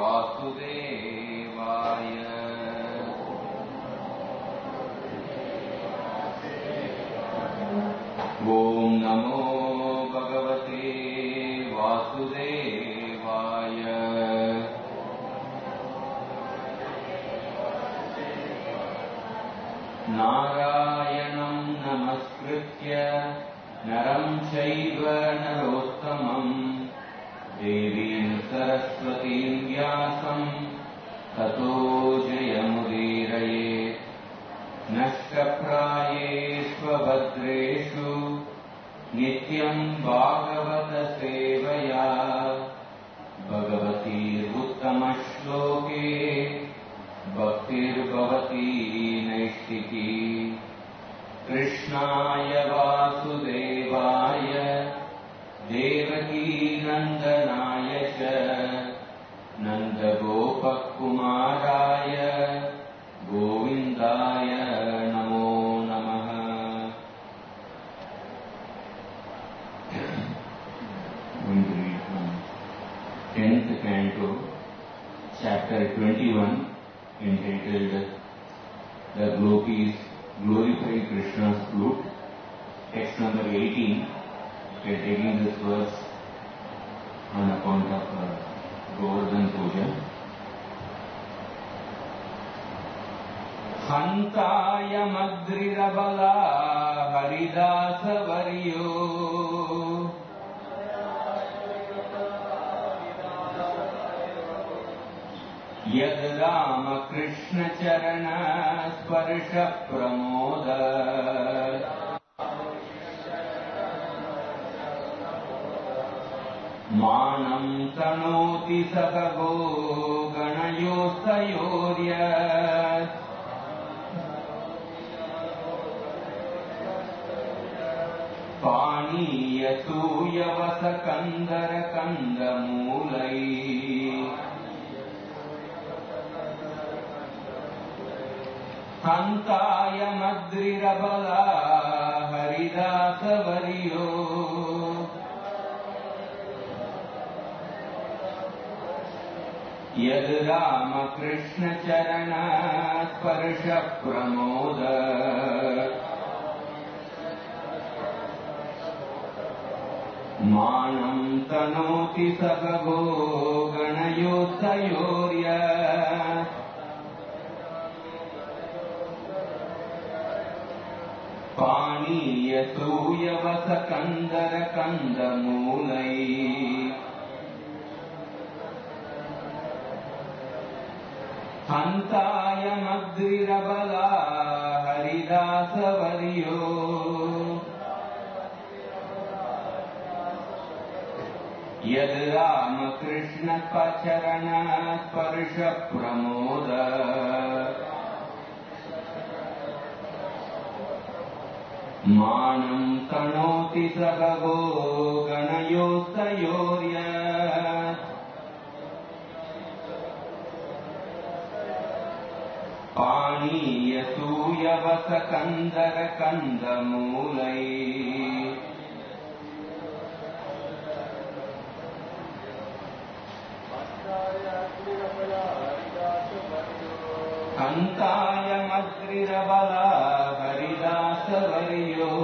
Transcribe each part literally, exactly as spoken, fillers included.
वासुदेवाय। ॐ नमो भगवते वासुदेवाय। नारायणं नमस्कृत्य नरं चैव नरोत्तमं देवीं सरस्वतीं व्यासं ततो जयमुदीरयेत्। नष्टप्रायेष्वभद्रेषु नित्यं भागवतसेवया भगवतीरुत्तमश्लोके भक्तिर्भवती नैष्टिकी। कृष्णाय वासुदेवाय देवकी नन्दनाय च नन्दगोपकुमाराय गोविन्दाय नमो नमः। tenth canto, chapter twenty-one, entitled The Gopis Glorify Krishna's Flute. Text number eighteen. We are taking this verse on account of uh, Govardhan Puja. Hantaya Madrirabala Haridasa Varyo Yad Rama Krishna Charana Sparsha Pramoda Manam Tanoti Sakago Ganayostayorya Paniya Suyavasa Kandara Kandamulai Hantaya Madrirabala Haridasa Varyo Yad Rama Krishna Charana Sparsha Pramoda Manam Tanoti Sakago Ganayotayorya Paniya Suyavasa Kandara Kandamulai Hantaya Madrirabala Haridasa Varyo Yad Rama Krishna Pacharana Sparsha Pramoda Manam Tanoti Sagago Ganayotayorya Paniya Suyavasa Kandara Kandamulai Hantaya Madrirabala Haridasa Varyo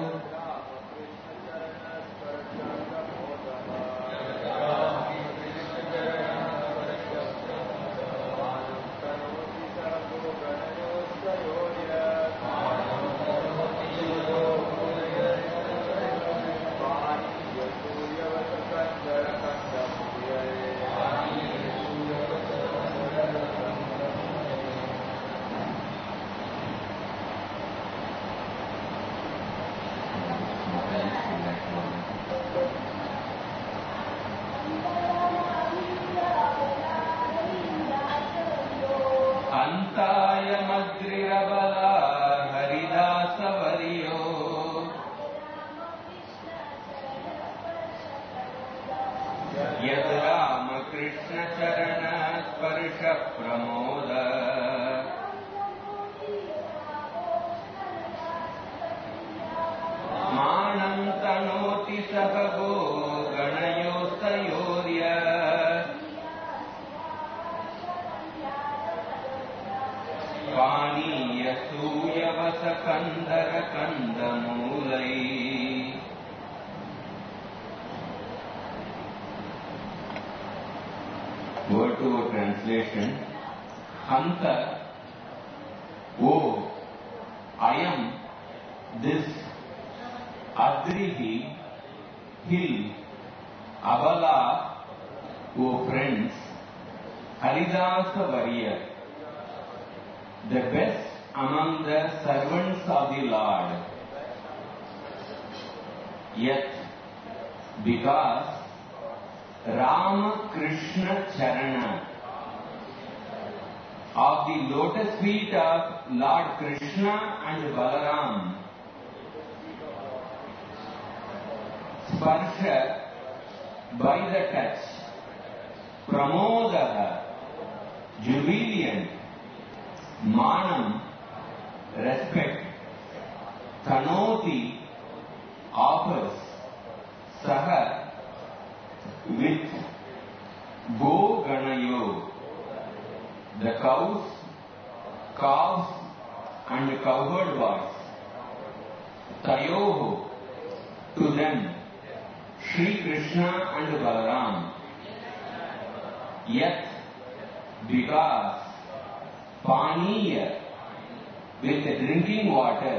Hantaya Madrirabala Haridasa Varyo Yad Rama Krishna Charana Sparsha Pramoda Manam Tanoti Sakago Ganayotayorya पानीयसूयवसकन्दरकन्दमूलै Word to word translation. Hanta, oh, I am this Adrihi, hill, Abala, oh friends, Haridasa warrior, the best among the servants of the Lord. Yet, because Rama Krishna Charana of the lotus feet of Lord Krishna and Balaram, Sparsha by the touch, Pramodaha, jubilant, Manam, respect, Kanoti, offers, Saha, with Go Ganayo, the cows, calves and cowherd boys, Tayoho, to them, Sri Krishna and Balaram. Yet, because Paniya, with drinking water,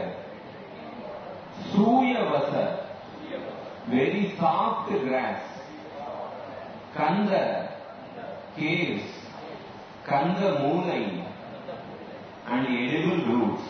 Suyavasa, very soft grass, Kanda, caves, Kanda Moolai, and edible roots.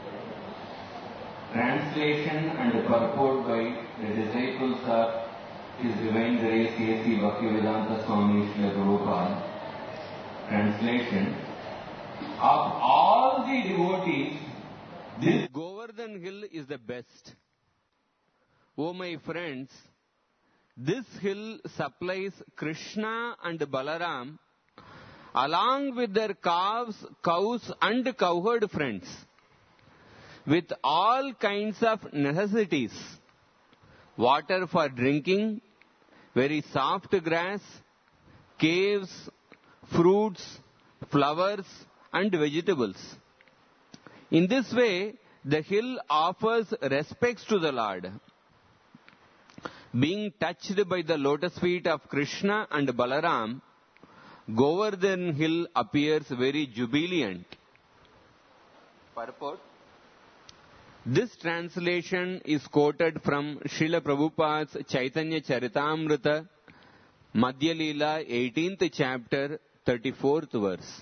Translation and purport by the disciples of His Divine Grace A C Bhaktivedanta Swami Srila Prabhupada. Translation. Of all the devotees, this Govardhan hill is the best. Oh my friends, this hill supplies Krishna and Balaram along with their calves, cows and cowherd friends with all kinds of necessities. Water for drinking, very soft grass, caves, fruits, flowers and vegetables. In this way, the hill offers respects to the Lord. Being touched by the lotus feet of Krishna and Balaram, Govardhan hill appears very jubilant. Purport. This translation is quoted from Srila Prabhupada's Chaitanya Charitamrita, Madhya Leela, eighteenth chapter, thirty-fourth verse.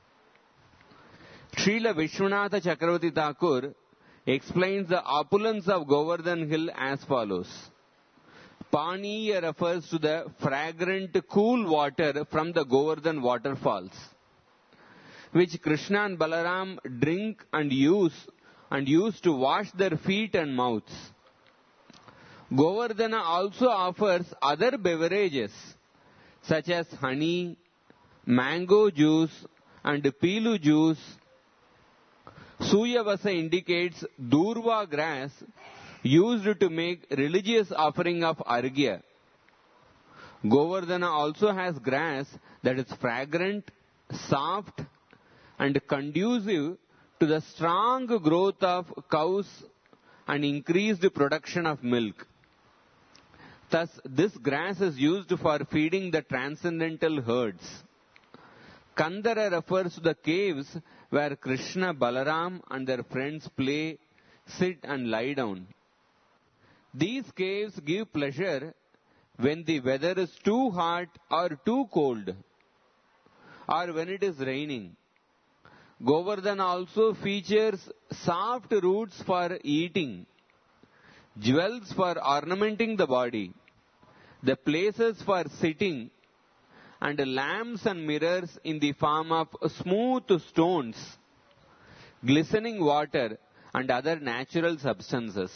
Srila Vishwanatha Chakravarti Thakur explains the opulence of Govardhan hill as follows. Paniya refers to the fragrant, cool water from the Govardhan waterfalls, which Krishna and Balaram drink and use and use to wash their feet and mouths. Govardhana also offers other beverages such as honey, mango juice and pilu juice. Suyavasa indicates durva grass used to make religious offering of arghya. Govardhana also has grass that is fragrant, soft and conducive to the strong growth of cows and increased production of milk. Thus, this grass is used for feeding the transcendental herds. Kandara refers to the caves where Krishna, Balaram and their friends play, sit and lie down. These caves give pleasure when the weather is too hot or too cold, or when it is raining. Govardhan also features soft roots for eating, jewels for ornamenting the body, the places for sitting, and lamps and mirrors in the form of smooth stones, glistening water, and other natural substances.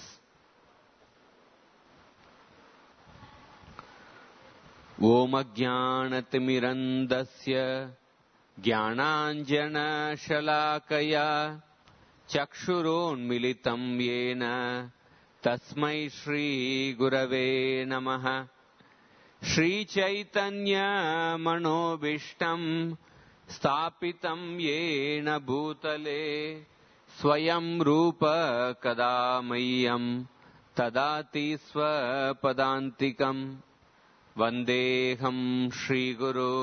Om Ajnanatimirandasya Jnananjana Shalakaya Chakshuronmilitam Yena Tasmai Shri Gurave Namaha Shri Chaitanya Manobishtam स्थापितं येन भूतले स्वयं रूप कदा मह्यं तदाति स्वपदान्तिकं वन्देऽहं श्रीगुरो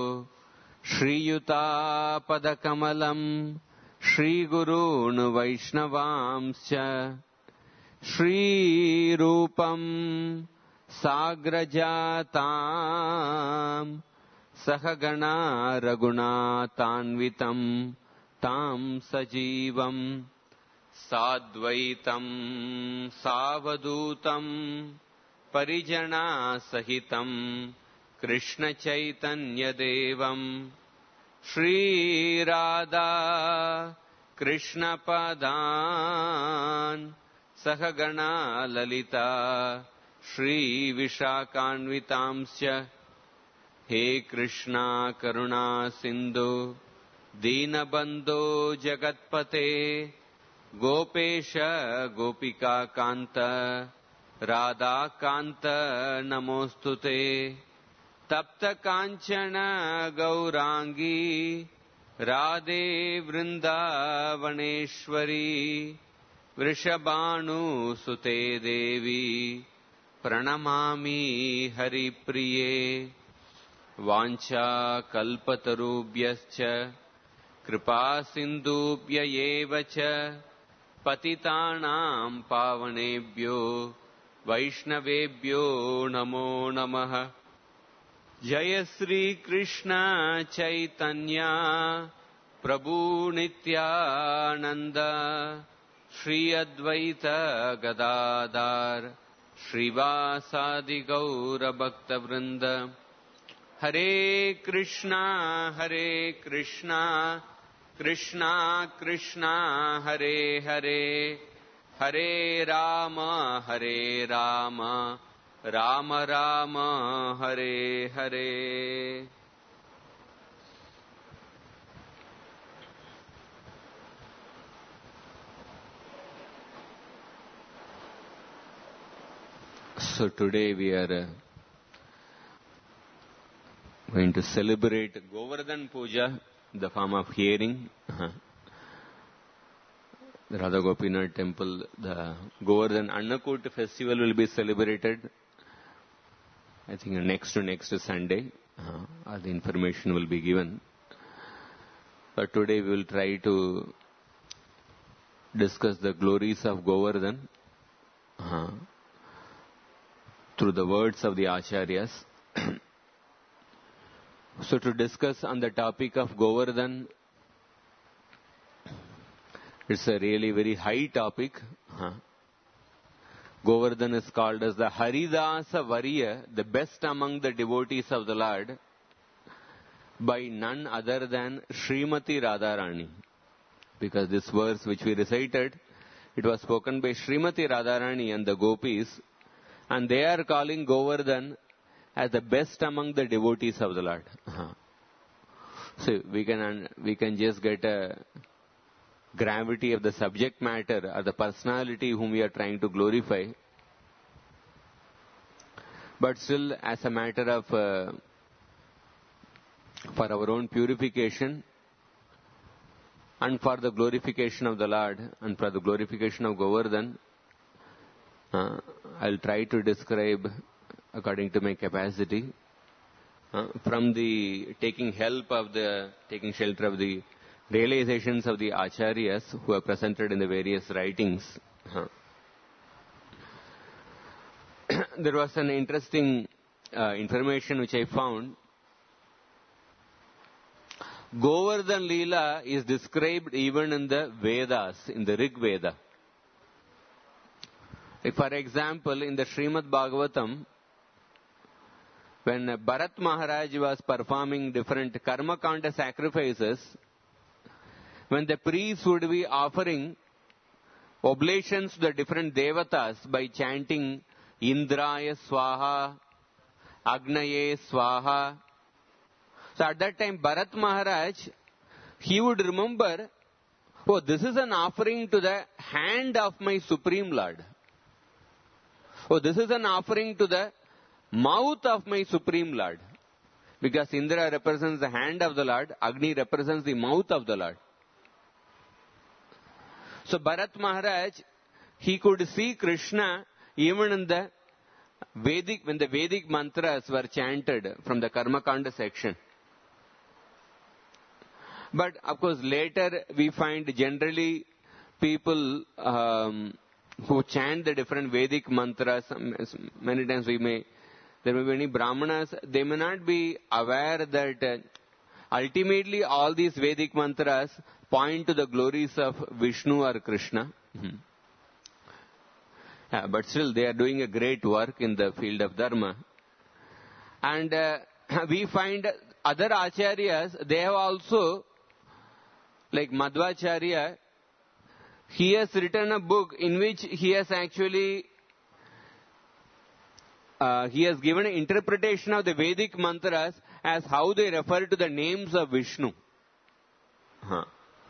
श्रीयुतापदकमलं श्रीगुरून् वैष्णवांश्च श्रीरूपं साग्रजातां सहगणा रघुनाथान्वितं तां सजीवं साद्वैतं सावधूतं परिजनासहितं कृष्णचैतन्यदेवं श्रीराधा कृष्णपदान् सहगणा ललिता श्रीविशाखान्वितांश्च हे कृष्णा करुणा सिन्धु दीनबन्धो जगत्पते गोपेश गोपिकान्त राधाकान्त नमोऽस्तुते तप्त काञ्चन गौरांगी राधे वृन्दावनेश्वरी वृषभानुसुते देवी प्रणमामि हरिप्रिये वाञ्छाकल्पतरुभ्यश्च कृपासिन्धुभ्य एव च पतितानां पावनेभ्यो वैष्णवेभ्यो नमो नमः। जय श्री कृष्ण चैतन्य प्रभु नित्यानंद श्री अद्वैत गदाधर श्रीवासादि गौर भक्त वृंद। हरे कृष्णा हरे कृष्णा कृष्णा कृष्णा हरे हरे हरे राम हरे Ram Ram Ram Hare Hare. So today we are uh, going to celebrate Govardhan Puja, the form of hearing. Uh-huh. The Radha Gopinath temple, the Govardhan Annakut festival will be celebrated, I think next to next Sunday. Uh, all the information will be given. But today we will try to discuss the glories of Govardhan uh, through the words of the Acharyas. So to discuss on the topic of Govardhan, it's a really very high topic. Huh? Govardhan is called as the Haridasa Varya, the best among the devotees of the Lord, by none other than Srimati Radharani. Because this verse which we recited, it was spoken by Srimati Radharani and the gopis, and they are calling Govardhan as the best among the devotees of the Lord. Uh-huh. So we can we can just get a gravity of the subject matter or the personality whom we are trying to glorify. But still, as a matter of uh, for our own purification and for the glorification of the Lord and for the glorification of Govardhan, uh, I'll try to describe according to my capacity, uh, from the taking help of the, taking shelter of the realizations of the Acharyas who are presented in the various writings. Uh, there was an interesting uh, information which I found. Govardhan Leela is described even in the Vedas, in the Rig Veda. Like for example, in the Srimad Bhagavatam, when Bharat Maharaj was performing different karma kanda sacrifices, when the priests would be offering oblations to the different devatas by chanting Indraya Swaha, Agnaye Swaha. So at that time, Bharat Maharaj, he would remember, oh, this is an offering to the hand of my Supreme Lord. Oh, this is an offering to the mouth of my Supreme Lord. Because Indra represents the hand of the Lord, Agni represents the mouth of the Lord. So Bharat Maharaj, he could see Krishna even in the Vedic, when the Vedic mantras were chanted from the Karma Kanda section. But of course later we find generally people um, who chant the different Vedic mantras, many times we may, there may be many Brahmanas, they may not be aware that uh, ultimately all these Vedic mantras point to the glories of Vishnu or Krishna. Mm-hmm. Yeah, but still they are doing a great work in the field of Dharma. And uh, we find other Acharyas, they have also, like Madhvacharya, he has written a book in which he has actually, uh, he has given an interpretation of the Vedic mantras as how they refer to the names of Vishnu. Huh.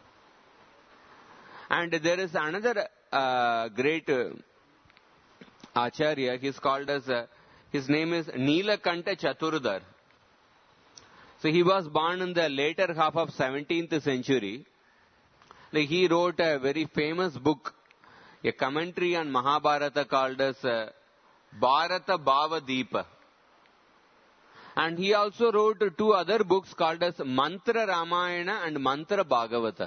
And there is another uh, great uh, Acharya, he is called as, uh, his name is Nilakanta Chaturdhar. So he was born in the later half of seventeenth century. Like he wrote a very famous book, a commentary on Mahabharata called as uh, Bharata Bhava Deepa. And he also wrote two other books called as Mantra Ramayana and Mantra Bhagavata.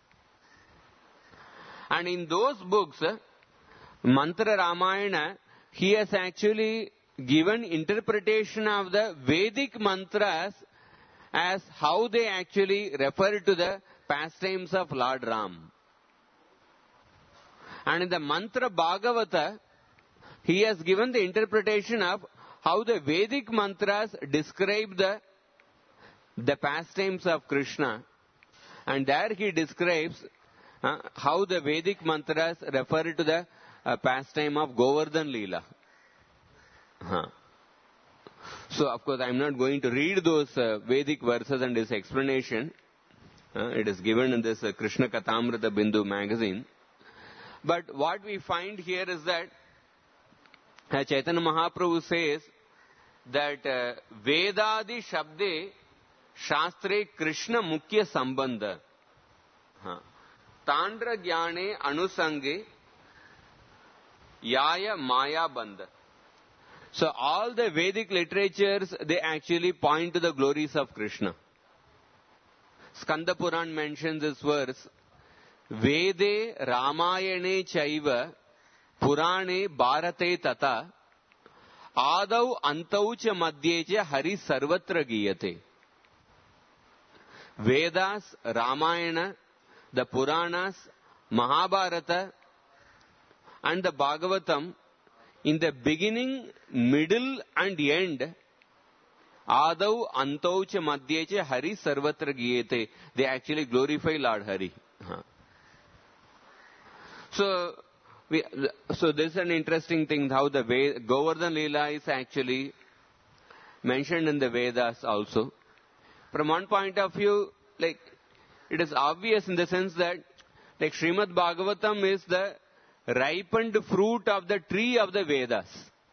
And in those books, Mantra Ramayana, he has actually given interpretation of the Vedic mantras as how they actually refer to the pastimes of Lord Ram. And in the Mantra Bhagavata, he has given the interpretation of how the Vedic mantras describe the, the pastimes of Krishna. And there he describes uh, how the Vedic mantras refer to the uh, pastime of Govardhan Leela. Huh. So, of course, I am not going to read those uh, Vedic verses and his explanation. Uh, it is given in this uh, Krishna Kathamrita Bindu magazine. But what we find here is that uh, Chaitanya Mahaprabhu says that uh, Vedadi Shabde Shastre Krishna Mukhya Sambandha huh. Tandra Jnane Anusange Yaya Maya Bandha. So all the Vedic literatures, they actually point to the glories of Krishna. Skanda Puran mentions this verse, Vede Ramayane Chaiva Purane Bharate Tata Adau Antaucha Madhyecha Hari Sarvatra Giyate. Vedas, Ramayana, the Puranas, Mahabharata and the Bhagavatam, in the beginning, middle and end, Adau Antaucha Madhyecha Hari Sarvatra Giyate. They actually glorify Lord Hari. Huh. So, we, so this is an interesting thing how the Ved, Govardhan Leela is actually mentioned in the Vedas also. From one point of view, like, it is obvious in the sense that, like, Srimad Bhagavatam is the ripened fruit of the tree of the Vedas.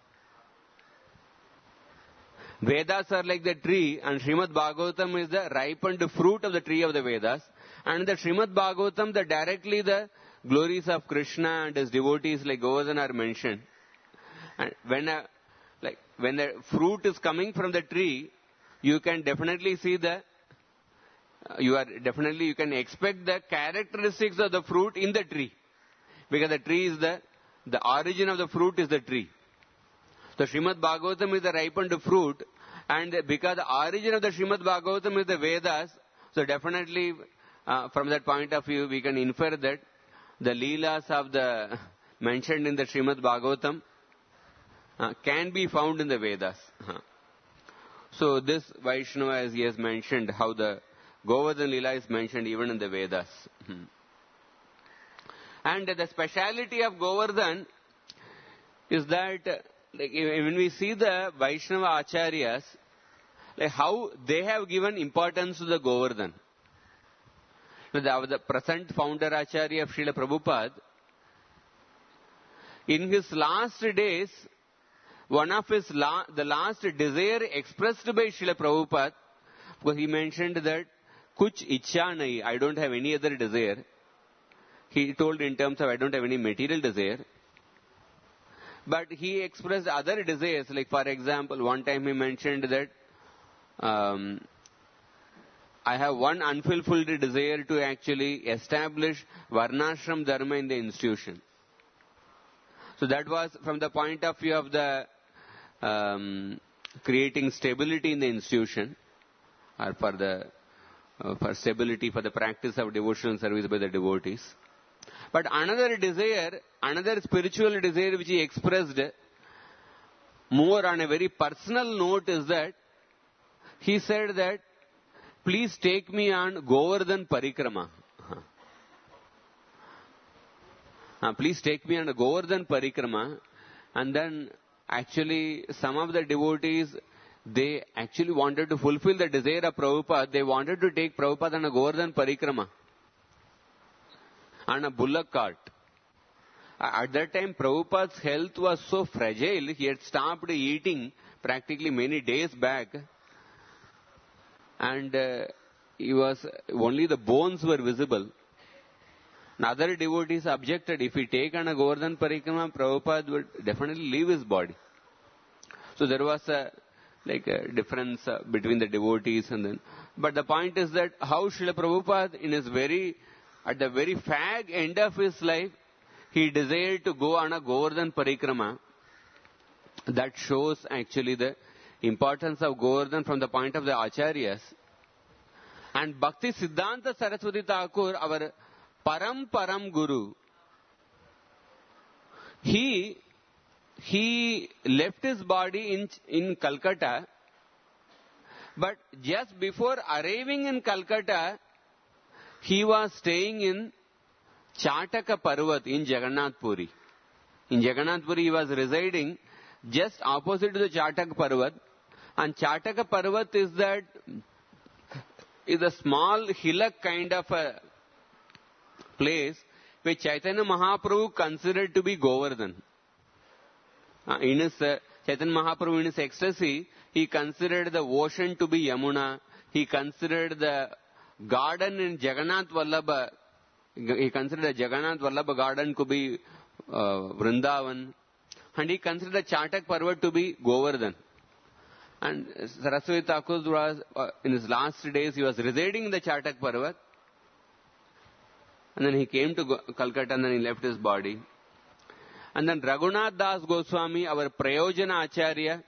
Vedas are like the tree and Srimad Bhagavatam is the ripened fruit of the tree of the Vedas. And the Srimad Bhagavatam, the directly the glories of Krishna and his devotees like Govardhan are mentioned. And when a, like, when the fruit is coming from the tree, you can definitely see the, you are definitely, you can expect the characteristics of the fruit in the tree. Because the tree is the, the origin of the fruit is the tree. So Srimad Bhagavatam is the ripened fruit, and because the origin of the Srimad Bhagavatam is the Vedas, so definitely uh, from that point of view we can infer that the Leelas of the mentioned in the Srimad Bhagavatam uh, can be found in the Vedas. So this Vaishnava, as he has mentioned, how the Govardhan Leela is mentioned even in the Vedas. And the speciality of Govardhan is that, like, when we see the Vaishnava Acharyas, like how they have given importance to the Govardhan. The, the present founder Acharya of Srila Prabhupada, in his last days, one of his la- the last desire expressed by Srila Prabhupada, because he mentioned that kuch ichha nahi, I don't have any other desire. He told in terms of I don't have any material desire. But he expressed other desires, like for example, one time he mentioned that um, I have one unfulfilled desire to actually establish Varnashram Dharma in the institution. So that was from the point of view of the um, creating stability in the institution, or for the uh, for stability, for the practice of devotional service by the devotees. But another desire, another spiritual desire which he expressed more on a very personal note is that he said that, please take me on Govardhan Parikrama. Uh, please take me on a Govardhan Parikrama. And then actually some of the devotees, they actually wanted to fulfill the desire of Prabhupada. They wanted to take Prabhupada on a Govardhan Parikrama, on a bullock cart. At that time, Prabhupada's health was so fragile, he had stopped eating practically many days back. And uh, he was, only the bones were visible. And other devotees objected, if he take on a Govardhan Parikrama, Prabhupada would definitely leave his body. So there was a, like a difference uh, between the devotees and then. But the point is that how Srila Prabhupada in his very, at the very fag end of his life, he desired to go on a Govardhan Parikrama. That shows actually the importance of Govardhan from the point of the Acharyas. And Bhakti Siddhanta Saraswati Thakur, our Param Param Guru, he, he left his body in, in Calcutta, but just before arriving in Calcutta, he was staying in Chataka Parvat in Jagannath Puri. In Jagannath Puri he was residing just opposite to the Chataka Parvat. And Chataka Parvat is that, is a small hillock kind of a place which Chaitanya Mahaprabhu considered to be Govardhan. Uh, in his, uh, Chaitanya Mahaprabhu in his ecstasy, he considered the ocean to be Yamuna. He considered the garden in Jagannath Vallabha, he considered the Jagannath Vallabha garden to be uh, Vrindavan. And he considered the Chatak Parvat to be Govardhan. And Saraswati Thakur was, uh, in his last days, he was residing in the Chatak Parvat. And then he came to Calcutta and then he left his body. And then Raghunath Das Goswami, our Prayojana Acharya,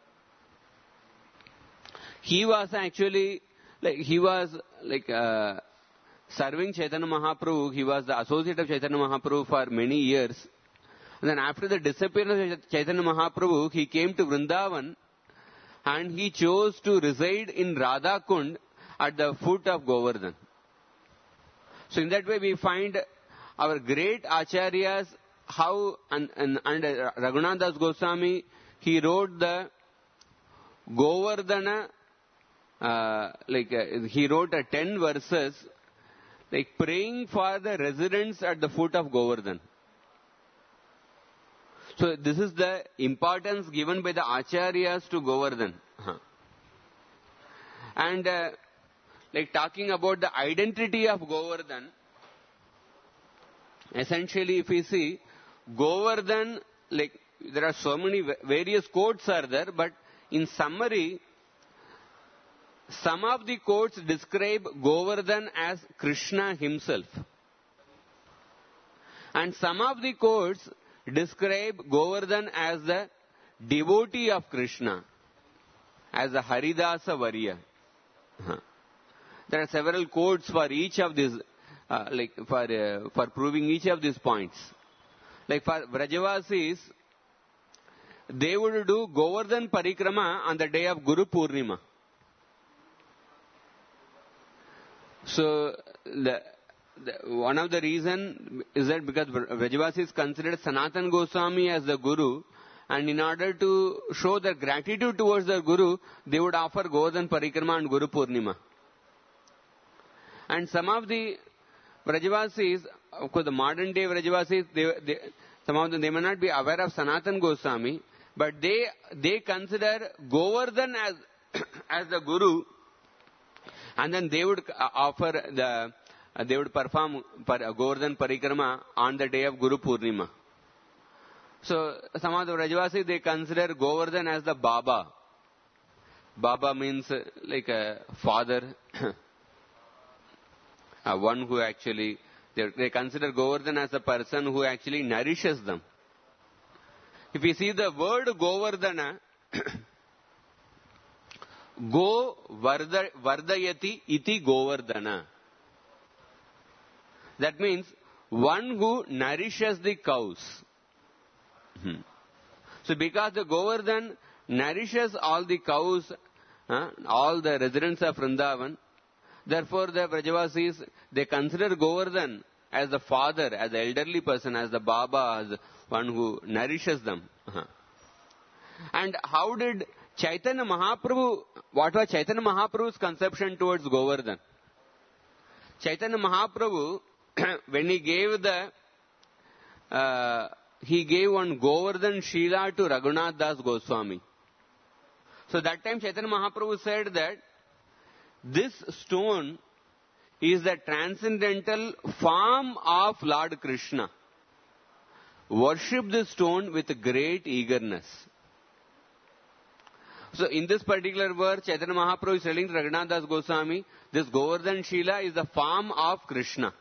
he was actually, like, he was like uh, serving Chaitanya Mahaprabhu. He was the associate of Chaitanya Mahaprabhu for many years. And then after the disappearance of Chaitanya Mahaprabhu, he came to Vrindavan and he chose to reside in Radha Kund at the foot of Govardhan. So in that way we find our great acharyas, how, and, and, and Raghunath Das Goswami, he wrote the Govardhana, uh, like uh, he wrote uh, ten verses, like praying for the residents at the foot of Govardhan. So this is the importance given by the acharyas to Govardhan. Huh. And uh, like talking about the identity of Govardhan, essentially if we see, Govardhan, like there are so many various quotes are there, but in summary, some of the quotes describe Govardhan as Krishna himself. And some of the quotes describe Govardhan as the devotee of Krishna, as a Haridasa Varya. Huh. There are several quotes for each of these, uh, like for, uh, for proving each of these points. Like for Vrajavasis, they would do Govardhan Parikrama on the day of Guru Purnima. So, the, the, one of the reason is that because Vrajavasis considered Sanatana Goswami as the Guru, and in order to show their gratitude towards their Guru, they would offer Govardhan Parikrama on Guru Purnima. And some of the Vrajavasis, of course the modern day Vrajavasis, they, they, some of them, they may not be aware of Sanatana Goswami, But they, they consider Govardhan as, as the Guru, and then they would offer the, they would perform Govardhan Parikrama on the day of Guru Purnima. So some of the Vrajavasis, they consider Govardhan as the Baba. Baba means like a father, uh, one who actually, they, they consider Govardhan as a person who actually nourishes them. If you see the word Govardhana, Go varda, Vardayati iti Govardhana. That means one who nourishes the cows. Hmm. So because the Govardhan nourishes all the cows, uh, all the residents of Vrindavan, therefore the Vrajavasis, they consider Govardhan as the father, as the elderly person, as the Baba, as one who nourishes them. Uh-huh. And how did Chaitanya Mahaprabhu, what was Chaitanya Mahaprabhu's conception towards Govardhan? Chaitanya Mahaprabhu, when he gave the, uh, he gave one Govardhan Shila to Raghunath Das Goswami. So that time Chaitanya Mahaprabhu said that this stone is the transcendental form of Lord Krishna. Worship this stone with great eagerness. So in this particular verse, Chaitanya Mahaprabhu is telling Raghunath Das Goswami, this Govardhan Shila is the form of Krishna.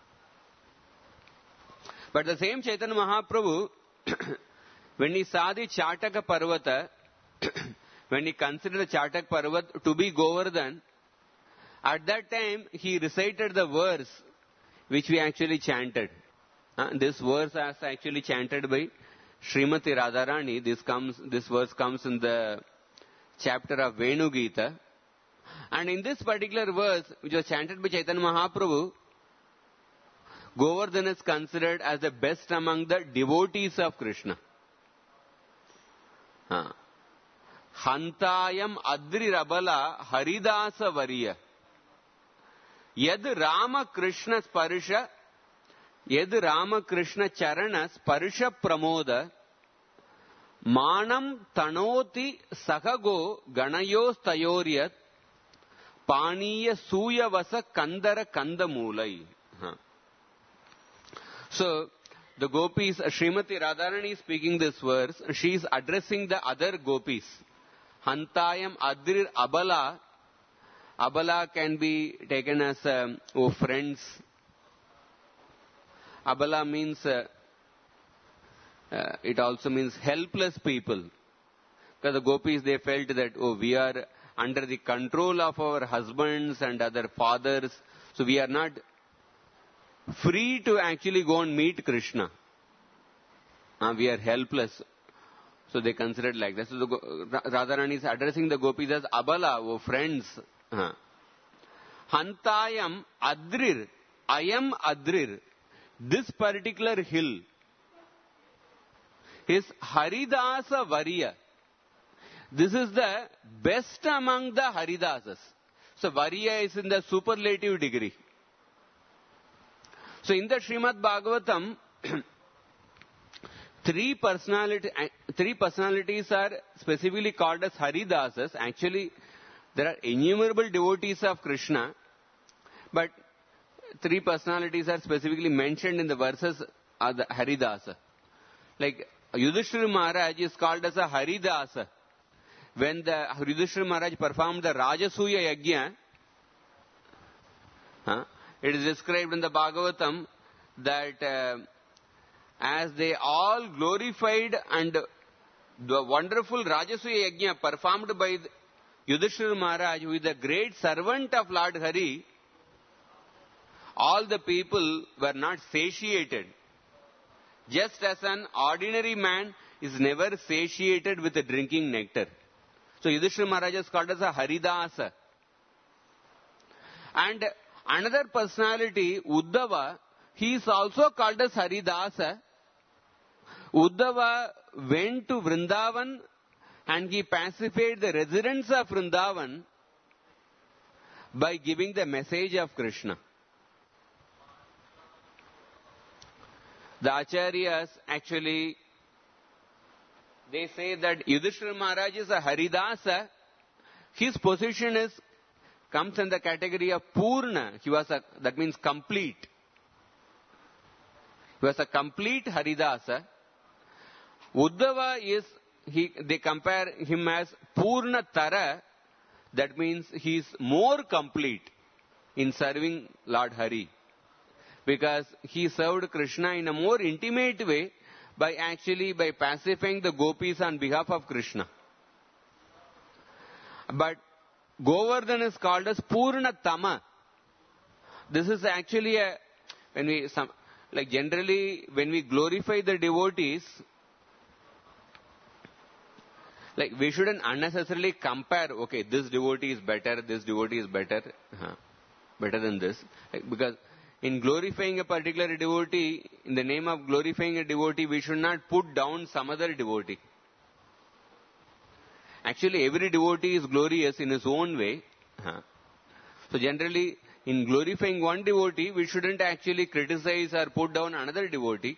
But the same Chaitanya Mahaprabhu, when he saw the Chataka Parvata, when he considered the Chatak Parvat to be Govardhan, at that time he recited the verse which we actually chanted. Uh, this verse is actually chanted by Srimati Radharani. This comes, this verse comes in the chapter of Venu Gita. And in this particular verse, which was chanted by Chaitanya Mahaprabhu, Govardhan is considered as the best among the devotees of Krishna. Uh, Hantayam Adri Rabala Haridasa Variya Yad Rama Krishna Sparisha Yad Rama Krishna Charana Sparisha Pramoda Manam Tanoti Sakago Ganayos Tayoryat Paniya Suyavasa Kandara Kandamulai. Huh. So, the gopis, Srimati Radharani is speaking this verse, she is addressing the other gopis. Hantayam Adrir Abala. Abala can be taken as um, oh, friends. Abala means, uh, uh, it also means helpless people. Because the gopis, they felt that, oh, we are under the control of our husbands and other fathers. So we are not free to actually go and meet Krishna. Uh, we are helpless. So they considered like that. So the Radharani is addressing the gopis as Abala, oh friends. Uh. Hantayam Adrir, Ayam Adrir. This particular hill is Haridasa Variya. This is the best among the Haridasas. So Variya is in the superlative degree. So in the Srimad Bhagavatam, three personality, three personalities are specifically called as Haridasas. Actually, there are innumerable devotees of Krishna, but three personalities are specifically mentioned in the verses of the Haridasa. Like Yudhishthira Maharaj is called as a Haridasa. When the Yudhishthira Maharaj performed the Rajasuya Yajna, huh, it is described in the Bhagavatam that uh, as they all glorified and the wonderful Rajasuya Yajna performed by Yudhishthira Maharaj, who is the great servant of Lord Hari, all the people were not satiated. Just as an ordinary man is never satiated with drinking nectar. So Yudhishthira Maharaj is called as a Haridasa. And another personality, Uddhava, he is also called as Haridasa. Uddhava went to Vrindavan and he pacified the residents of Vrindavan by giving the message of Krishna. The Acharyas actually they say that Yudhishthira Maharaj is a Haridasa. His position is, comes in the category of Purna. He was a, that means complete. He was a complete Haridasa. Uddhava is, he, they compare him as Purna Tara. That means he is more complete in serving Lord Hari. Because he served Krishna in a more intimate way by actually by pacifying the gopis on behalf of Krishna. But Govardhan is called as Purna Tama. This is actually a, when we, some, like generally when we glorify the devotees, like we shouldn't unnecessarily compare, okay, this devotee is better, this devotee is better, uh, better than this. Like, because in glorifying a particular devotee, in the name of glorifying a devotee, we should not put down some other devotee. Actually, every devotee is glorious in his own way. Uh, so generally, in glorifying one devotee, we shouldn't actually criticize or put down another devotee.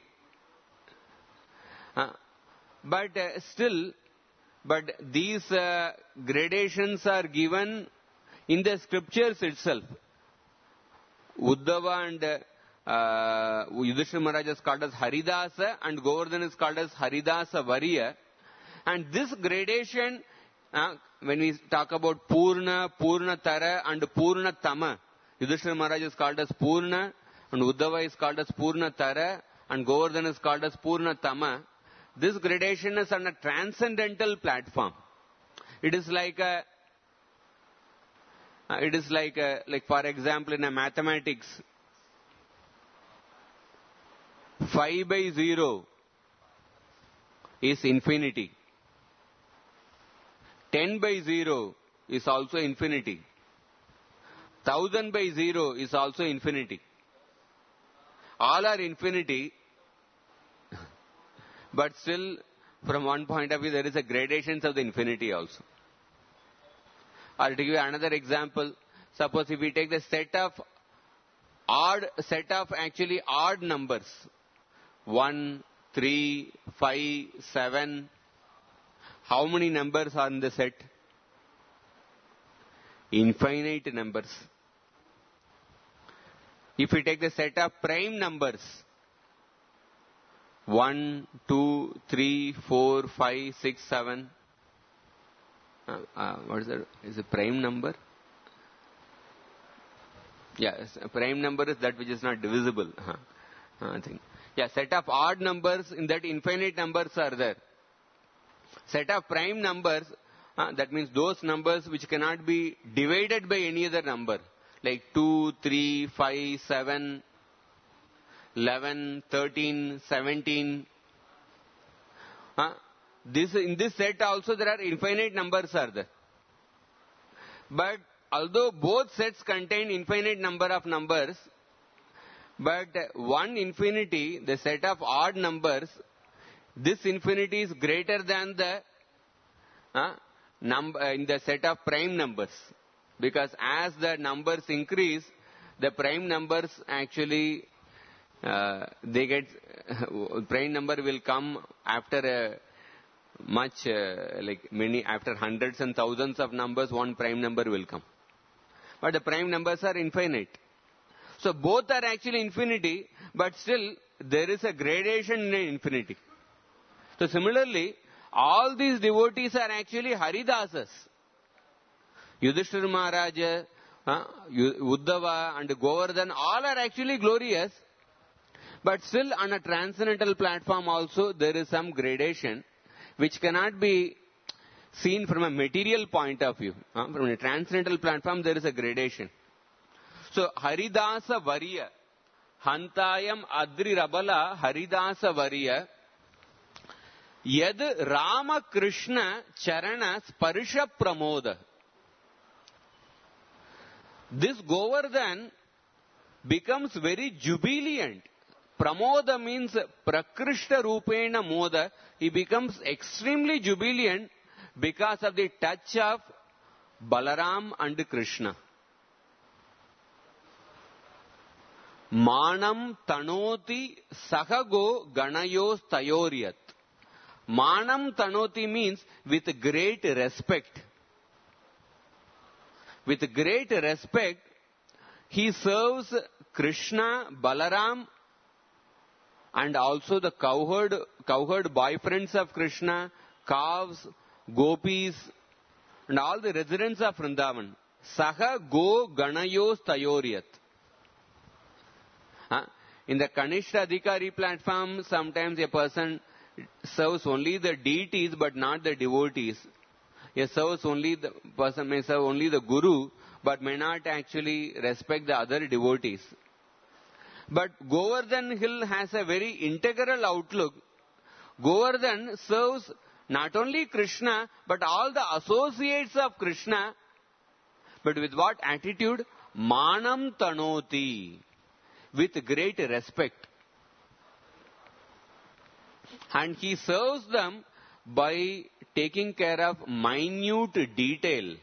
Uh, but uh, still, But these uh, gradations are given in the scriptures itself. Uddhava and uh, Yudhishthira Maharaj is called as Haridasa and Govardhan is called as Haridasa Varya. And this gradation, uh, when we talk about Purna, Purna Tara and Purna Tama, Yudhishthira Maharaj is called as Purna and Uddhava is called as Purna Tara and Govardhan is called as Purna Tama. This gradation is on a transcendental platform. It is like a, uh, it is like a, like for example in a mathematics, five by zero is infinity. ten by zero is also infinity. one thousand by zero is also infinity. All are infinity. But still, from one point of view, there is a gradations of the infinity also. Or to give you another example, suppose if we take the set of odd, set of actually odd numbers, one, three, five, seven, how many numbers are in the set? Infinite numbers. If we take the set of prime numbers, one, two, three, four, five, six, seven. Uh, uh, what is that? Is a prime number? Yes, a prime number is that which is not divisible. Uh, I think. Yeah, set of odd numbers, in that infinite numbers are there. Set of prime numbers, uh, that means those numbers which cannot be divided by any other number. Like two, three, five, seven, eleven, thirteen, seventeen. Huh? This, in this set also there are infinite numbers are there. But although both sets contain infinite number of numbers, but one infinity, the set of odd numbers, this infinity is greater than the uh, number in the set of prime numbers. Because as the numbers increase, the prime numbers actually Uh, they get, uh, prime number will come after a much, uh, like many, after hundreds and thousands of numbers, one prime number will come. But the prime numbers are infinite. So both are actually infinity, but still there is a gradation in infinity. So similarly, all these devotees are actually Haridasas. Yudhishthira Maharaj, uh, Uddhava and Govardhan, all are actually glorious. But still on a transcendental platform also there is some gradation which cannot be seen from a material point of view. Uh, from a transcendental platform there is a gradation. So Haridasa Varya, Hantayam Adri Rabala Haridasa Varya, Yad Rama Krishna Charana Sparsha Pramoda. This Govardhan becomes very jubilant. Pramoda means Prakrishta Rupena Moda. He becomes extremely jubilant because of the touch of Balaram and Krishna. Manam Tanoti Sahago Ganayos Tayoryat. Manam tanoti means with great respect. With great respect, he serves Krishna, Balaram, and also the cowherd, cowherd boyfriends of Krishna, calves, gopis, and all the residents of Vrindavan. Saha go ganayos tayoryat. Huh? In the Kanishta Adhikari platform, sometimes a person serves only the deities but not the devotees. He serves only the person may serve only the Guru but may not actually respect the other devotees. But Govardhan Hill has a very integral outlook. Govardhan serves not only Krishna but all the associates of Krishna. But with what attitude? Manam tanoti. With great respect. And he serves them by taking care of minute detail.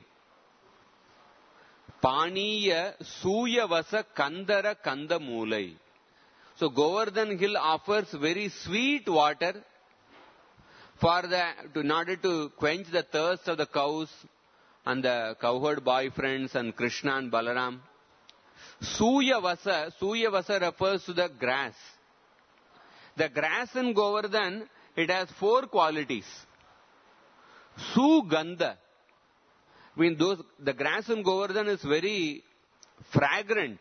Paniya Suyavasa Kandara Kandamulai. So Govardhan Hill offers very sweet water for the, to, in order to quench the thirst of the cows and the cowherd boyfriends and Krishna and Balaram. Suyavasa, Suyavasa refers to the grass. The grass in Govardhan, it has four qualities. Sugandha. I mean, those, the grass in Govardhan is very fragrant.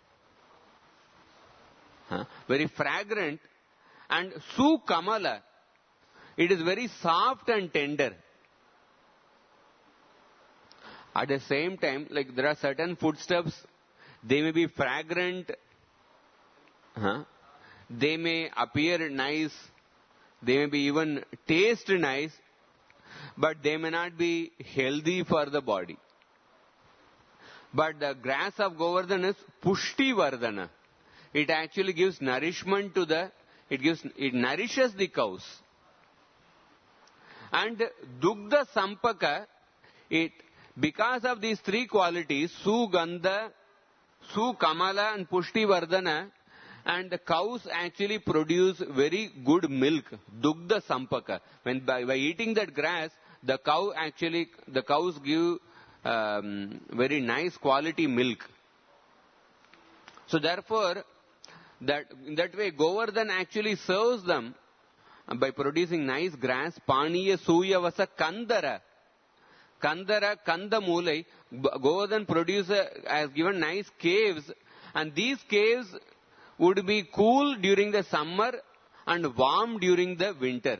Huh? Very fragrant. And Sukamala. It is very soft and tender. At the same time, like there are certain foodstuffs, they may be fragrant, huh? They may appear nice, they may be even taste nice, but they may not be healthy for the body. But the grass of Govardhan is Pushti Vardhana. It actually gives nourishment to the, it gives, it nourishes the cows. And Dugdha Sampaka, it, because of these three qualities, Sugandha, Sukamala and Pushti Vardhana, and the cows actually produce very good milk, Dugdha Sampaka. When by, by eating that grass, the cow actually, the cows give um, very nice quality milk. So therefore, that in that way, Govardhan actually serves them by producing nice grass. Paniya Suyavasa Kandara. Kandara, Kandamulai. Govardhan producer has given nice caves, and these caves would be cool during the summer and warm during the winter.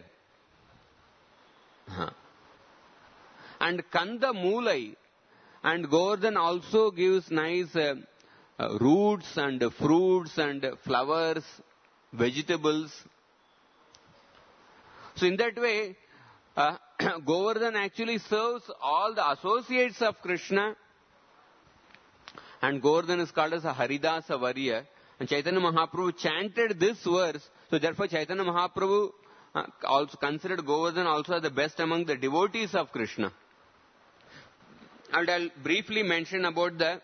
Huh. And Kandamulai. And Govardhan also gives nice uh, uh, roots and uh, fruits and uh, flowers, vegetables. So in that way, uh, Govardhan actually serves all the associates of Krishna. And Govardhan is called as a Haridasa Varya. And Chaitanya Mahaprabhu chanted this verse. So therefore Chaitanya Mahaprabhu uh, also considered Govardhan also as the best among the devotees of Krishna. And I'll briefly mention about the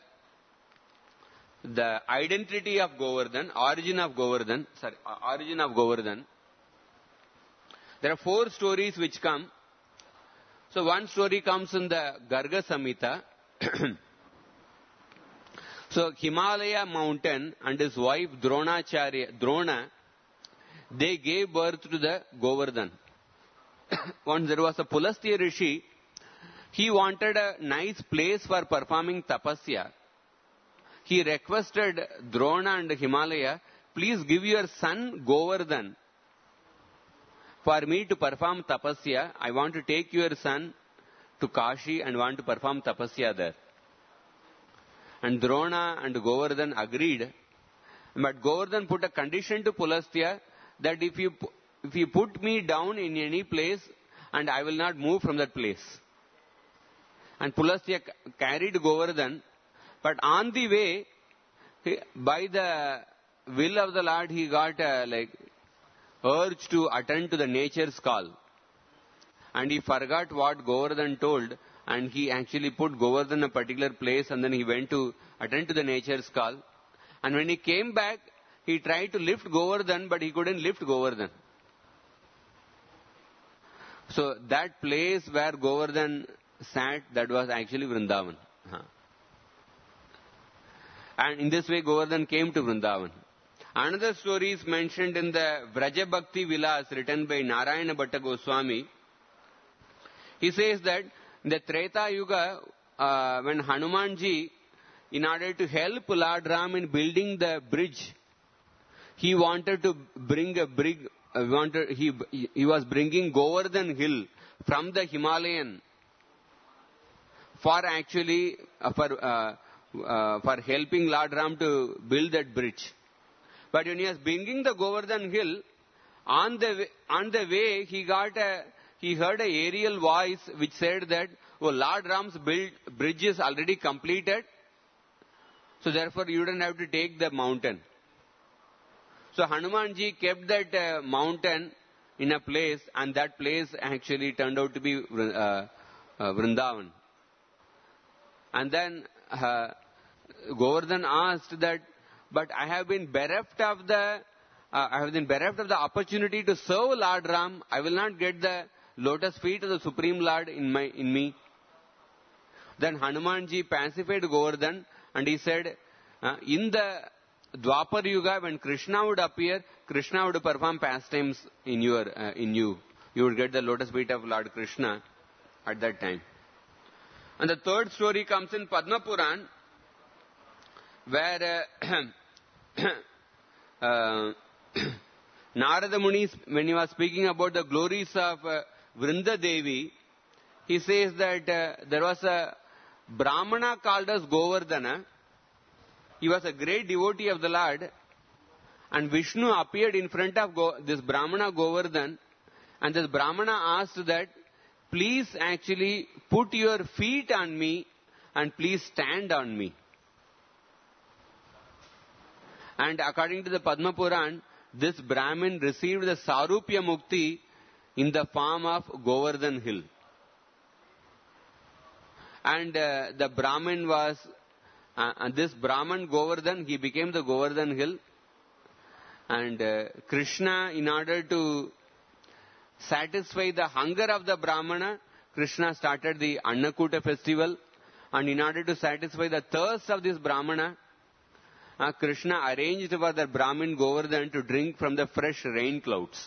the identity of Govardhan, origin of Govardhan, sorry, origin of Govardhan. There are four stories which come. So one story comes in the Garga Samhita. So Himalaya mountain and his wife Dronacharya, Drona, they gave birth to the Govardhan. Once there was a Pulastya Rishi, he wanted a nice place for performing tapasya. He requested Drona and Himalaya, please give your son Govardhan for me to perform tapasya. I want to take your son to Kashi and want to perform tapasya there. And Drona and Govardhan agreed. But Govardhan put a condition to Pulastya that if you, if you put me down in any place, and I will not move from that place. And Pulastya carried Govardhan, but on the way, he, by the will of the Lord, he got uh, like urge to attend to the nature's call. And he forgot what Govardhan told, and he actually put Govardhan in a particular place, and then he went to attend to the nature's call. And when he came back, he tried to lift Govardhan, but he couldn't lift Govardhan. So that place where Govardhan sat, that was actually Vrindavan. Huh. And in this way Govardhan came to Vrindavan. Another story is mentioned in the Vraja Bhakti Vilas written by Narayana Bhatta Goswami. He says that in the Treta Yuga, uh, when Hanumanji, in order to help Lord Ram in building the bridge, he wanted to bring a brig, uh, wanted, he, he was bringing Govardhan hill from the Himalayan for actually, uh, for, uh, uh, for helping Lord Ram to build that bridge. But when he was bringing the Govardhan hill, on the way, on the way he got a, he heard a aerial voice which said that, oh, Lord Ram's build, bridge is already completed, so therefore you don't have to take the mountain. So Hanumanji kept that uh, mountain in a place, and that place actually turned out to be uh, uh, Vrindavan. And then uh, Govardhan asked that, but I have been bereft of the, uh, I have been bereft of the opportunity to serve Lord Ram. I will not get the lotus feet of the Supreme Lord in my, in me. Then Hanumanji pacified Govardhan, and he said, uh, in the Dwapar Yuga, when Krishna would appear, Krishna would perform pastimes in your, uh, in you. You would get the lotus feet of Lord Krishna at that time. And the third story comes in Padma Puran, where uh, uh, Narada Muni, when he was speaking about the glories of uh, Vrinda Devi, he says that uh, there was a Brahmana called as Govardhana. He was a great devotee of the Lord, and Vishnu appeared in front of Go- this Brahmana Govardhan, and this Brahmana asked that, please actually put your feet on me and please stand on me. And according to the Padma Puran, this Brahmin received the Sarupya Mukti in the form of Govardhan hill. And uh, the Brahmin was, uh, and this Brahman Govardhan, he became the Govardhan hill. And uh, Krishna, in order to satisfy the hunger of the Brahmana, Krishna started the Annakuta festival. And in order to satisfy the thirst of this Brahmana, uh, Krishna arranged for the Brahmin Govardhan to drink from the fresh rain clouds.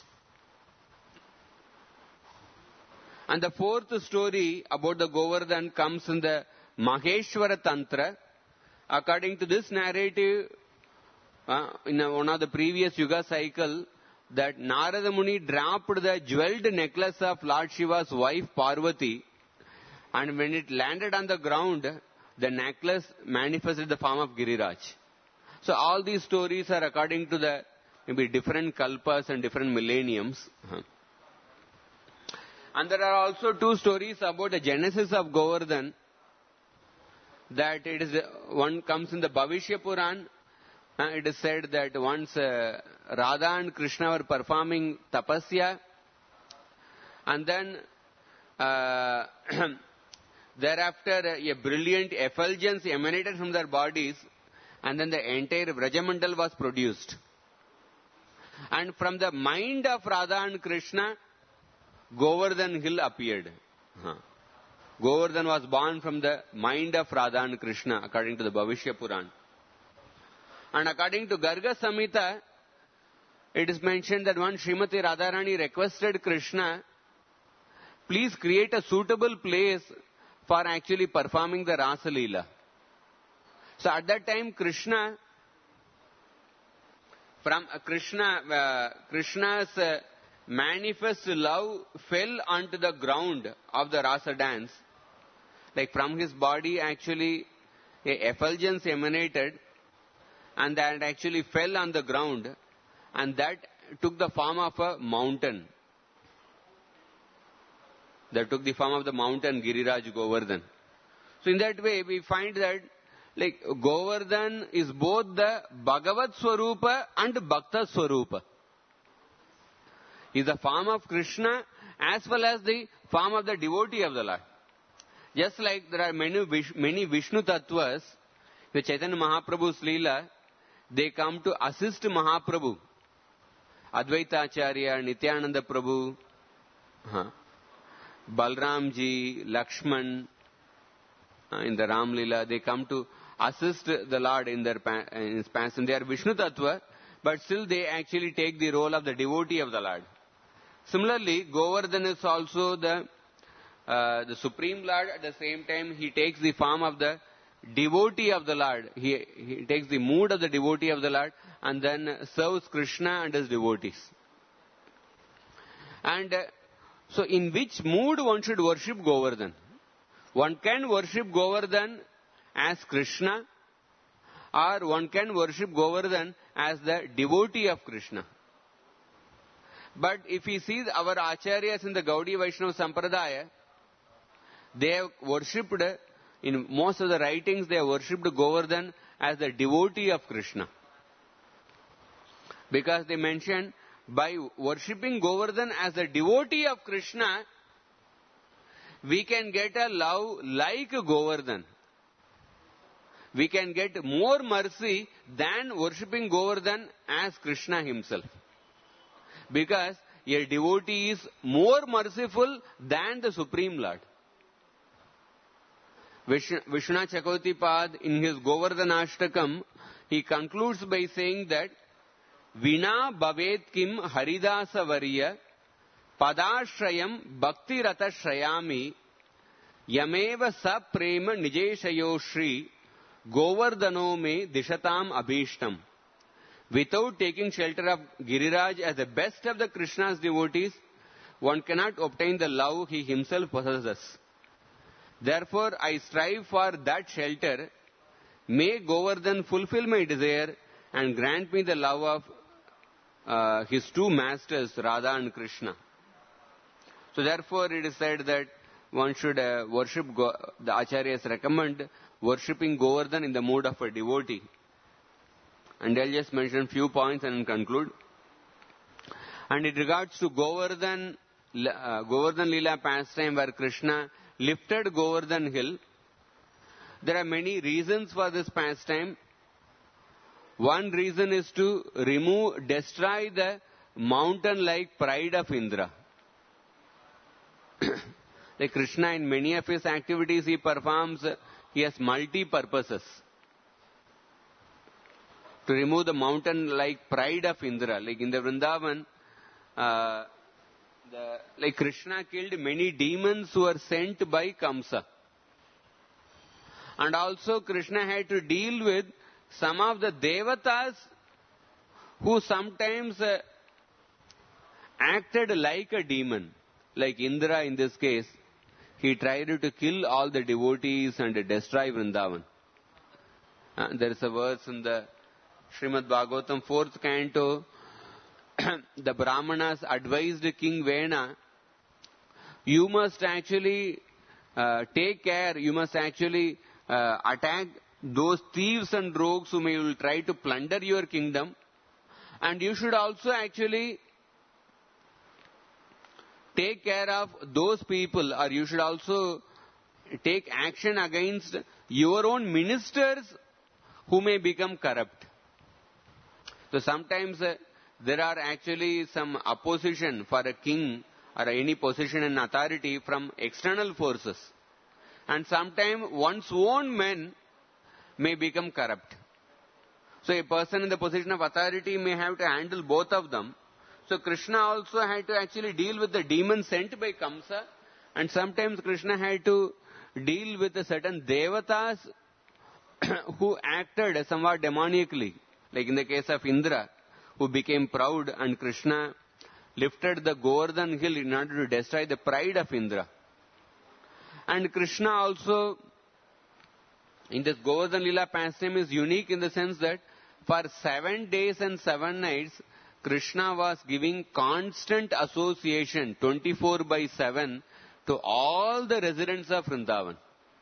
And the fourth story about the Govardhan comes in the Maheshwara Tantra. According to this narrative, uh, in one of the previous Yuga cycle, that Narada Muni dropped the jeweled necklace of Lord Shiva's wife Parvati, and when it landed on the ground, the necklace manifested the form of Giriraj. So all these stories are according to the maybe different kalpas and different millenniums. Uh-huh. And there are also two stories about the genesis of Govardhan. That it is one comes in the Bhavishya Puran. Uh, it is said that once uh, Radha and Krishna were performing tapasya, and then uh, thereafter a brilliant effulgence emanated from their bodies, and then the entire Vrajamandal was produced. And from the mind of Radha and Krishna, Govardhan hill appeared. Huh. Govardhan was born from the mind of Radha and Krishna, according to the Bhavishya Puran. And according to Garga Samhita, it is mentioned that once Srimati Radharani requested Krishna, please create a suitable place for actually performing the Rasa Leela. So at that time, Krishna, from uh, Krishna, uh, Krishna's uh, manifest love fell onto the ground of the Rasa dance. Like from his body actually a effulgence emanated, and that actually fell on the ground, and that took the form of a mountain. That took the form of the mountain Giriraj Govardhan. So in that way we find that like Govardhan is both the Bhagavat Swarupa and Bhakta Swarupa. Is the form of Krishna as well as the form of the devotee of the Lord. Just like there are many, many Vishnu Tattvas, the Chaitanya Mahaprabhu's Leela, they come to assist Mahaprabhu. Advaita Acharya, Nityananda Prabhu. Huh. Balramji, Lakshman, uh, in the Ram Lila, they come to assist the Lord in their pa in his passion. They are Vishnu Tattva, but still they actually take the role of the devotee of the Lord. Similarly, Govardhan is also the, uh, the Supreme Lord. At the same time, he takes the form of the devotee of the Lord. He, he takes the mood of the devotee of the Lord and then serves Krishna and his devotees. And uh, so in which mood one should worship Govardhan? One can worship Govardhan as Krishna, or one can worship Govardhan as the devotee of Krishna. But if we see our acharyas in the Gaudiya Vaishnava Sampradaya, they have worshipped, in most of the writings, they have worshipped Govardhan as the devotee of Krishna. Because they mention, by worshipping Govardhan as the devotee of Krishna, we can get a love like Govardhan. We can get more mercy than worshipping Govardhan as Krishna himself. Because a devotee is more merciful than the Supreme Lord. Vishwanath Chakravarti Pad, in his Govardhanashtakam, he concludes by saying that Vina bhavet kim haridasa variya padashrayam bhakti rata shrayami yameva sa prema nijeshayo shri govardhano me dishatam abhishtam. Without taking shelter of Giriraj as the best of the Krishna's devotees, one cannot obtain the love he himself possesses. Therefore, I strive for that shelter. May Govardhan fulfill my desire and grant me the love of uh, his two masters, Radha and Krishna. So therefore, it is said that one should uh, worship, Go the Acharyas recommend worshipping Govardhan in the mood of a devotee. And I'll just mention few points and conclude. And in regards to Govardhan, uh, Govardhan Leela pastime where Krishna lifted Govardhan hill, there are many reasons for this pastime. One reason is to remove, destroy the mountain-like pride of Indra. Like Krishna, in many of his activities he performs, he has multi-purposes. To remove the mountain-like pride of Indra. Like in the Vrindavan, uh, the, like Krishna killed many demons who were sent by Kamsa. And also Krishna had to deal with some of the Devatas who sometimes uh, acted like a demon. Like Indra in this case, he tried to kill all the devotees and destroy Vrindavan. Uh, there is a verse in the Srimad Bhagavatam, fourth canto, the Brahmanas advised King Vena, you must actually uh, take care, you must actually uh, attack those thieves and rogues who may will try to plunder your kingdom, and you should also actually take care of those people, or you should also take action against your own ministers who may become corrupt. So sometimes uh, there are actually some opposition for a king or any position and authority from external forces. And sometimes one's own men may become corrupt. So a person in the position of authority may have to handle both of them. So Krishna also had to actually deal with the demons sent by Kamsa, and sometimes Krishna had to deal with a certain devatas who acted somewhat demoniacally. Like in the case of Indra, who became proud, and Krishna lifted the Govardhan hill in order to destroy the pride of Indra. And Krishna also, in this Govardhan Leela pastime, is unique in the sense that for seven days and seven nights, Krishna was giving constant association, twenty-four by seven, to all the residents of Vrindavan.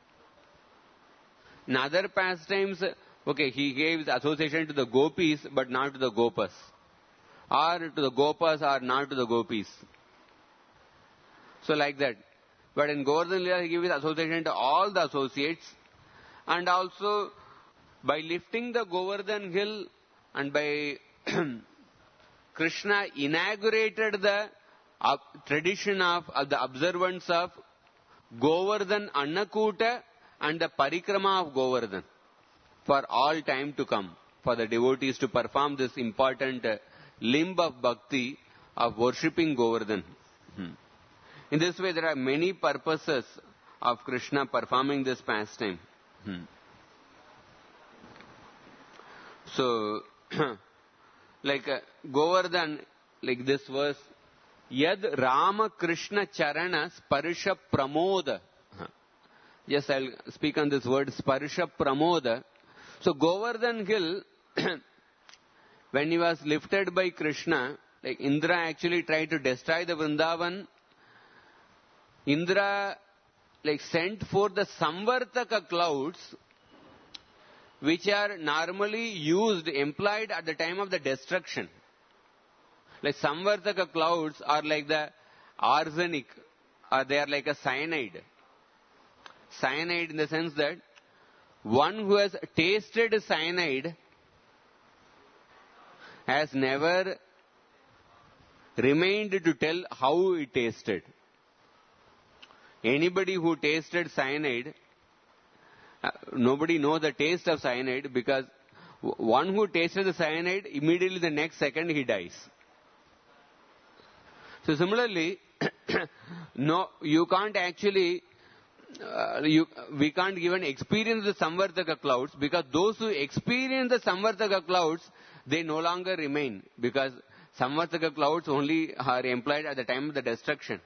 In other pastimes, okay, he gave association to the gopis, but not to the gopas. Or to the gopas, or not to the gopis. So like that. But in Govardhan Leela, he gave his association to all the associates. And also, by lifting the Govardhan hill, and by Krishna inaugurated the uh, tradition of, of the observance of Govardhan Annakuta and the Parikrama of Govardhan for all time to come, for the devotees to perform this important uh, limb of bhakti of worshipping Govardhan. Hmm. In this way, there are many purposes of Krishna performing this pastime. Hmm. So, like uh, Govardhan, like this verse, Yad Rama Krishna Charana Sparsha Pramoda. Yes, I'll speak on this word, Sparsha Pramoda. So, Govardhan hill, when he was lifted by Krishna, like Indra actually tried to destroy the Vrindavan. Indra like sent forth the Samvartaka clouds, which are normally used, employed at the time of the destruction. Like Samvartaka clouds are like the arsenic, or they are like a cyanide. Cyanide in the sense that one who has tasted cyanide has never remained to tell how it tasted. Anybody who tasted cyanide, uh, nobody knows the taste of cyanide, because one who tasted the cyanide, immediately the next second he dies. So similarly, no, you can't actually, uh, you, we can't even experience the Samvartaka clouds, because those who experience the Samvartaka clouds, they no longer remain, because Samvartaka clouds only are employed at the time of the destruction.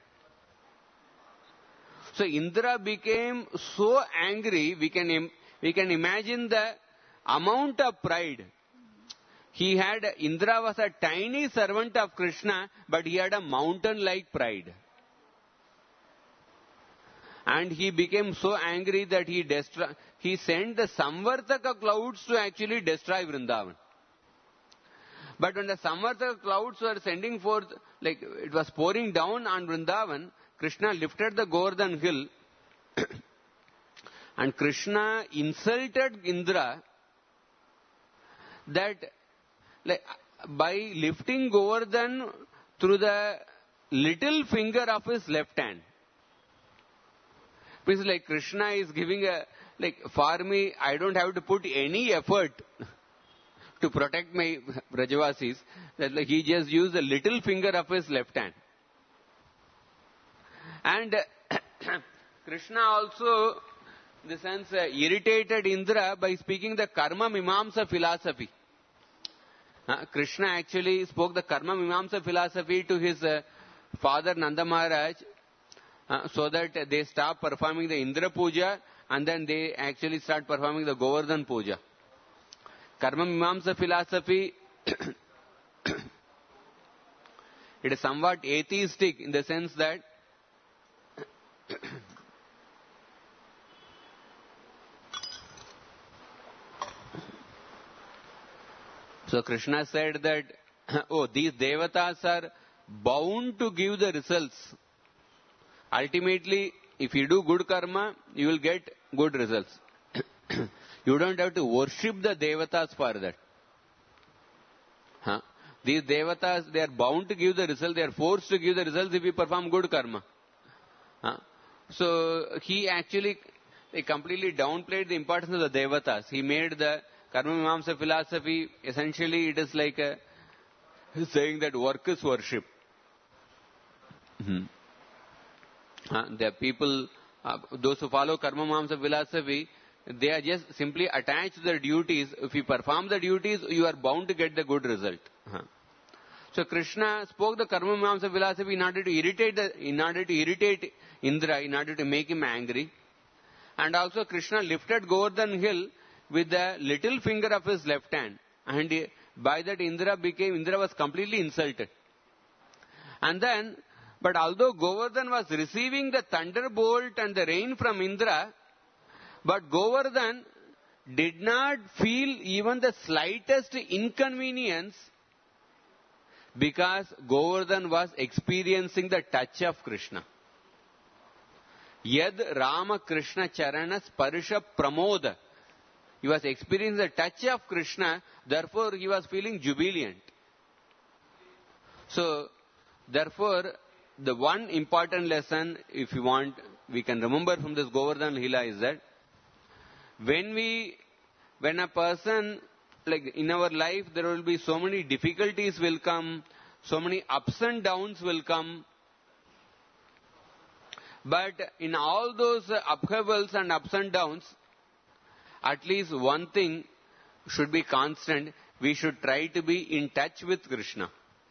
So Indra became so angry, we can, we can imagine the amount of pride. He had, Indra was a tiny servant of Krishna, but he had a mountain-like pride. And he became so angry that he destroy, he sent the Samvartaka clouds to actually destroy Vrindavan. But when the Samvartaka clouds were sending forth, like it was pouring down on Vrindavan, Krishna lifted the Govardhan hill and Krishna insulted Indra that like, by lifting Govardhan through the little finger of his left hand. Because like Krishna is giving a, like for me, I don't have to put any effort to protect my Brajavasis, that like he just used a little finger of his left hand. And Krishna also, in the sense, uh, irritated Indra by speaking the Karma Mimamsa philosophy. Uh, Krishna actually spoke the Karma Mimamsa philosophy to his uh, father Nanda Maharaj, uh, so that they stop performing the Indra Puja and then they actually start performing the Govardhan Puja. Karma Mimamsa philosophy, it is somewhat atheistic in the sense that so Krishna said that, oh, these devatas are bound to give the results. Ultimately, if you do good karma, you will get good results. You don't have to worship the devatas for that. Huh? These devatas, they are bound to give the result. They are forced to give the results if you perform good karma. Huh? So he actually he completely downplayed the importance of the devatas. He made the Karma Mimamsa philosophy, essentially it is like a, saying that work is worship. Mm-hmm. Uh, the people, uh, those who follow Karma Mimamsa philosophy, they are just simply attached to their duties. If you perform the duties, you are bound to get the good result. Uh-huh. So Krishna spoke the Karma Mimamsa philosophy in order to irritate the, in order to irritate Indra, in order to make him angry. And also Krishna lifted Govardhan hill with the little finger of his left hand. And he, by that Indra became, Indra was completely insulted. And then, but although Govardhan was receiving the thunderbolt and the rain from Indra, but Govardhan did not feel even the slightest inconvenience, because Govardhan was experiencing the touch of Krishna. Yad Rama Krishna Charana Sparsha Pramoda. He was experiencing the touch of Krishna, therefore he was feeling jubilant. So, therefore, the one important lesson, if you want, we can remember from this Govardhan Leela is that when we, when a person, like in our life, there will be so many difficulties will come, so many ups and downs will come. But in all those upheavals and ups and downs, at least one thing should be constant. We should try to be in touch with Krishna.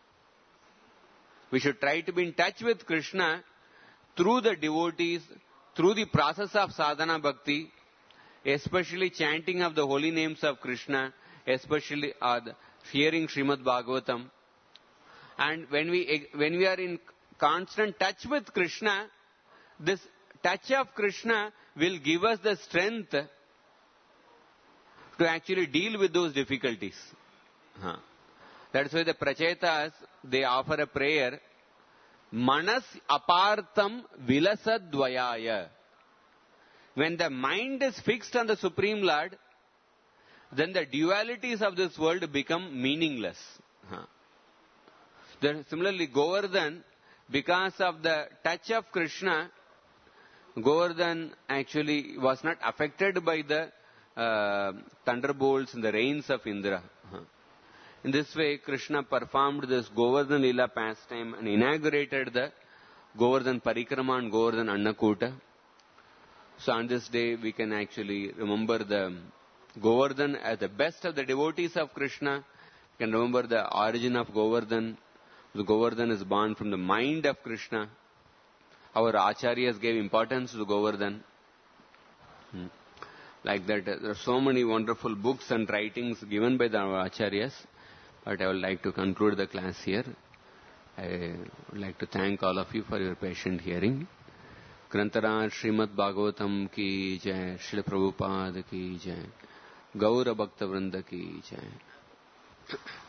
We should try to be in touch with Krishna through the devotees, through the process of sadhana bhakti, especially chanting of the holy names of Krishna, especially uh, hearing Srimad Bhagavatam. And when we, when we are in constant touch with Krishna, this touch of Krishna will give us the strength to actually deal with those difficulties. Huh. That's why the Prachetas, they offer a prayer, Manas apartam vilasadvayaya. When the mind is fixed on the Supreme Lord, then the dualities of this world become meaningless. Huh. Then similarly, Govardhan, because of the touch of Krishna, Govardhan actually was not affected by the uh, thunderbolts and the rains of Indra. Huh. In this way, Krishna performed this Govardhan Leela pastime and inaugurated the Govardhan Parikrama and Govardhan Annakuta. So on this day, we can actually remember the Govardhan as the best of the devotees of Krishna. We can remember the origin of Govardhan. The Govardhan is born from the mind of Krishna. Our acharyas gave importance to Govardhan. Hmm. Like that, there are so many wonderful books and writings given by the acharyas. But I would like to conclude the class here. I would like to thank all of you for your patient hearing. Grantharaj Srimad Bhagavatam ki jai, Srila Prabhupada ki jai, Gaura Bhakta Vrinda ki jai.